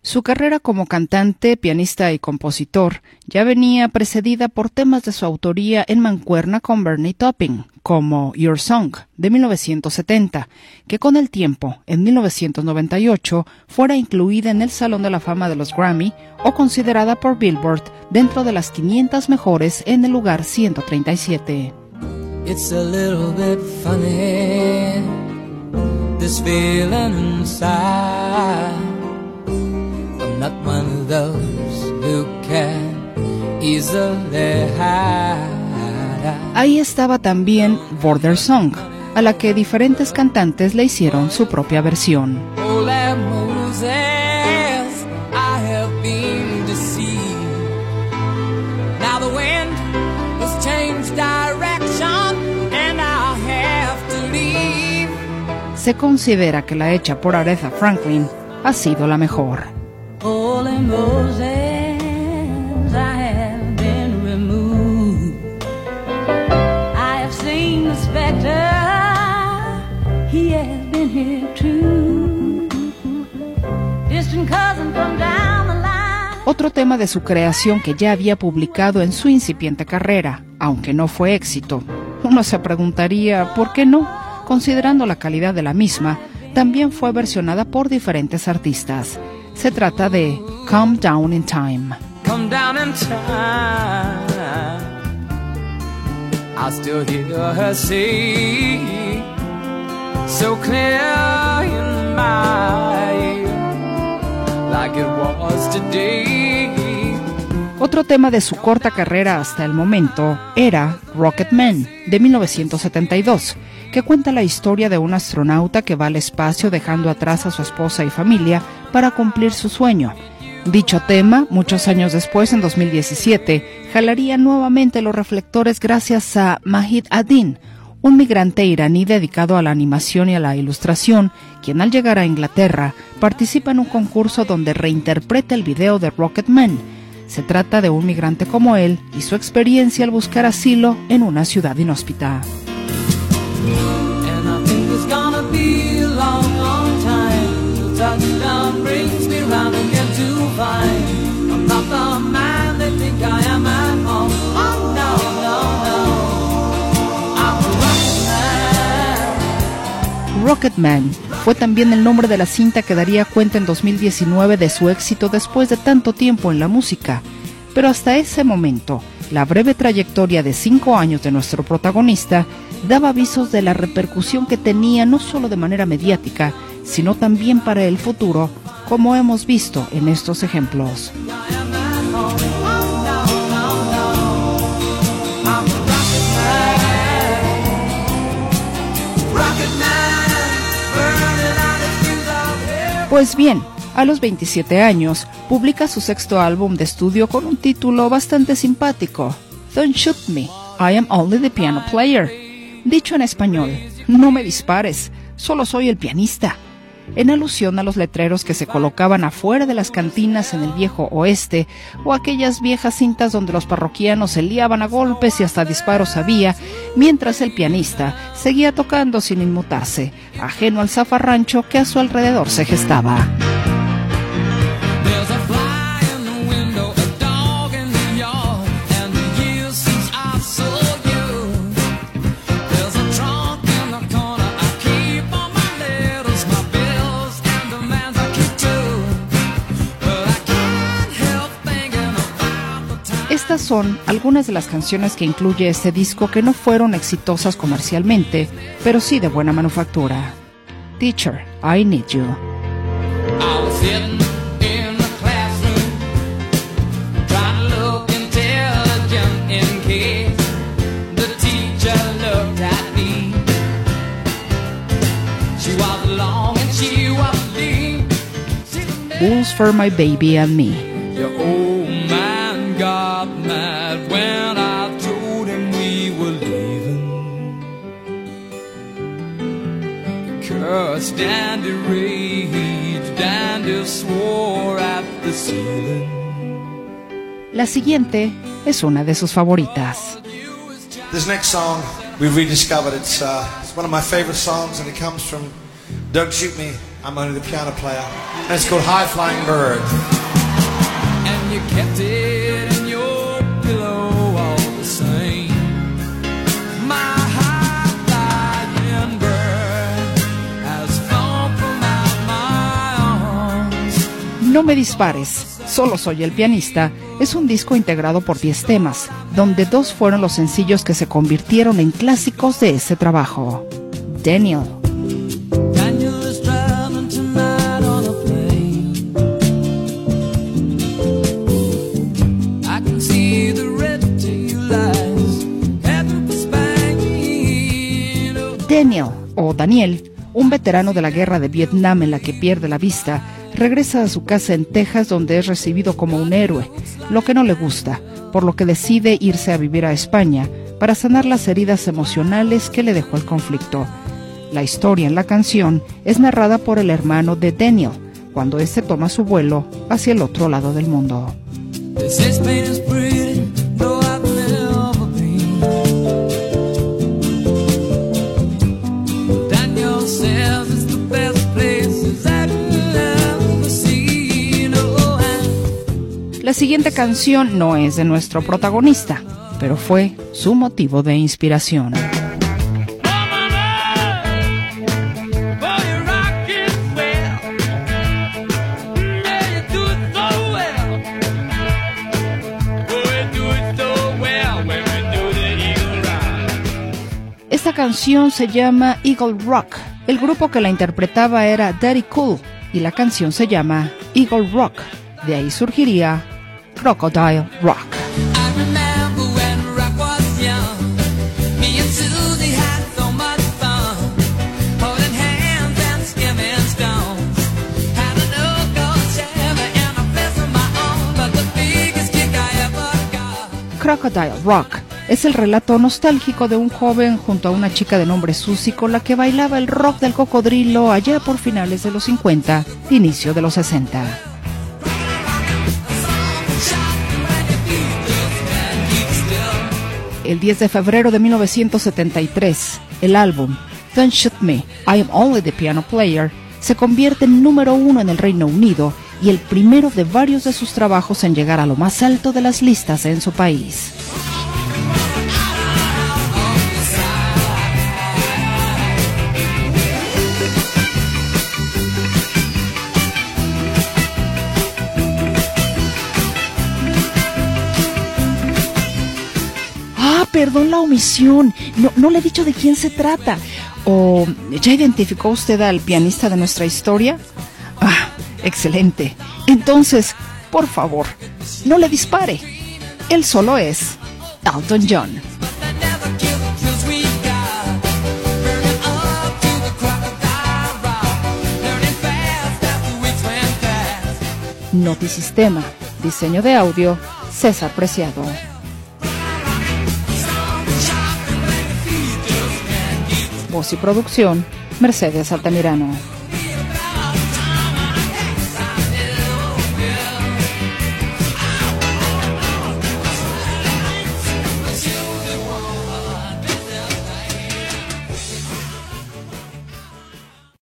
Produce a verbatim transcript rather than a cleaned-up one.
Su carrera como cantante, pianista y compositor ya venía precedida por temas de su autoría en mancuerna con Bernie Taupin, como Your Song, de mil novecientos setenta, que con el tiempo, en mil novecientos noventa y ocho, fuera incluida en el Salón de la Fama de los Grammy o considerada por Billboard dentro de las quinientas mejores en el lugar ciento treinta y siete. It's a little bit funny, this feeling inside. I'm not one of those who can easily hide. Ahí estaba también Border Song, a la que diferentes cantantes le hicieron su propia versión. Holy Moses, I have been deceived. Now the wind has changed direction and I'll have to leave. Se considera que la hecha por Aretha Franklin ha sido la mejor. Holy Moses, I have been removed. I have seen the specter, he has been here too. Distant cousin from down the line. Otro tema de su creación que ya había publicado en su incipiente carrera, aunque no fue éxito. Uno se preguntaría, ¿por qué no? Considerando la calidad de la misma, también fue versionada por diferentes artistas. Se trata de Come Down in Time. Come down in time, I still hear her say, so clear in my ear, like it was today. Otro tema de su corta carrera hasta el momento era Rocket Man, de mil novecientos setenta y dos, que cuenta la historia de un astronauta que va al espacio dejando atrás a su esposa y familia para cumplir su sueño. Dicho tema, muchos años después, en dos mil diecisiete, jalaría nuevamente los reflectores gracias a Mahid Adin, un migrante iraní dedicado a la animación y a la ilustración, quien al llegar a Inglaterra participa en un concurso donde reinterpreta el video de Rocket Man. Se trata de un migrante como él y su experiencia al buscar asilo en una ciudad inhóspita. And I think it's gonna be a long, long time till touchdown brings me round again to find I'm not the man they think I am at home. Oh no, no, no, I'm a rocket man. Rocket Man fue también el nombre de la cinta que daría cuenta en dos mil diecinueve de su éxito después de tanto tiempo en la música. Pero hasta ese momento, la breve trayectoria de cinco años de nuestro protagonista daba avisos de la repercusión que tenía no solo de manera mediática, sino también para el futuro, como hemos visto en estos ejemplos. Pues bien, a los veintisiete años, publica su sexto álbum de estudio con un título bastante simpático, Don't Shoot Me, I Am Only the Piano Player. Dicho en español, no me dispares, solo soy el pianista. En alusión a los letreros que se colocaban afuera de las cantinas en el viejo oeste, o aquellas viejas cintas donde los parroquianos se liaban a golpes y hasta disparos había, mientras el pianista seguía tocando sin inmutarse, ajeno al zafarrancho que a su alrededor se gestaba. Estas son algunas de las canciones que incluye este disco que no fueron exitosas comercialmente, pero sí de buena manufactura. Teacher, I Need You. I was sitting in the classroom, trying to look intelligent in case the teacher looked at me. She was long and she was lean. Bulls for My Baby and Me. Your old man got mad when I told him we were leaving. Cursed and he raged and he swore at the ceiling. La siguiente es una de sus favoritas. This next song we rediscovered. It's, uh, it's one of my favorite songs, and it comes from Don't Shoot Me, I'm only the piano player. And it's called High Flying Bird. And you kept it in your pillow all the same. My high flying bird has flown from out my arms. No me dispares, solo soy el pianista es un disco integrado por diez temas, donde dos fueron los sencillos que se convirtieron en clásicos de ese trabajo. Daniel. Daniel is traveling tonight on a plane. I can see the red tail lights heading for Spain. Daniel, o Daniel, un veterano de la guerra de Vietnam en la que pierde la vista, regresa a su casa en Texas donde es recibido como un héroe, lo que no le gusta, por lo que decide irse a vivir a España para sanar las heridas emocionales que le dejó el conflicto. La historia en la canción es narrada por el hermano de Daniel, cuando éste toma su vuelo hacia el otro lado del mundo. They say Spain is pretty, though I've never been. Daniel says it's the best place I've ever seen. Oh, and La siguiente canción no es de nuestro protagonista, pero fue su motivo de inspiración. Esta canción se llama Eagle Rock. El grupo que la interpretaba era Daddy Cool y la canción se llama Eagle Rock. De ahí surgiría Crocodile Rock. I remember when rock was young. Me and Susie had so much fun, holding hands and skimming stones. Had an old gold Chevy and a place of my own, but the biggest kick I ever got. Crocodile Rock es el relato nostálgico de un joven junto a una chica de nombre Susie con la que bailaba el rock del cocodrilo allá por finales de los cincuenta, inicio de los sesenta. El diez de febrero de mil novecientos setenta y tres, el álbum Don't Shoot Me, I Am Only the Piano Player se convierte en número uno en el Reino Unido y el primero de varios de sus trabajos en llegar a lo más alto de las listas en su país. Perdón la omisión, no, no le he dicho de quién se trata. ¿O ya identificó usted al pianista de nuestra historia? Ah, excelente. Entonces, por favor, no le dispare. Él solo es Elton John. Notisistema, diseño de audio, César Preciado. Voz y producción, Mercedes Altamirano.